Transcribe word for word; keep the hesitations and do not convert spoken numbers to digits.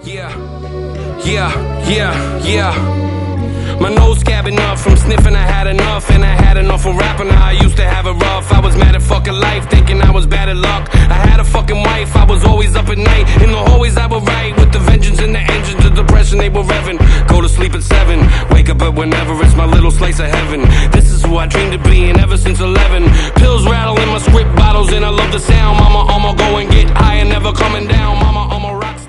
Yeah, yeah, yeah, yeah. My nose scabbing up from sniffing, I had enough. And I had enough of rapping, I used to have it rough. I was mad at fucking life, thinking I was bad at luck. I had a fucking wife, I was always up at night. In the hallways I would write, with the vengeance and the engines of depression they were revving. Go to sleep at seven, wake up at whenever, it's my little slice of heaven. This is who I dreamed of being ever since eleven. Pills rattle in my script bottles and I love the sound. Mama, I'ma go and get high and never coming down. Mama, I'm a rock.